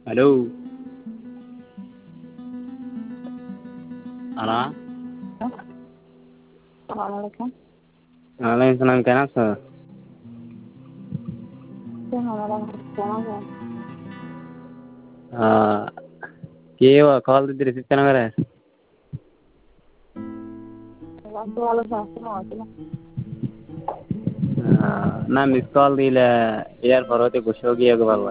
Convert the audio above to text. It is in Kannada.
ಹಲೋ ಅಣ್ಣ वालेकुम। वालेकुम सलाम, केना छ? के भयो कल दिद्दी रिसीव केना करे? ನಾ ಮಿಸ್ ಕಾಲ್ ದಿಲೆ ಯಾರ್ ಪರ್ವತಿ ಖುಷಿ ಹೋಗಿ ಹೋಗಬಲ್ವ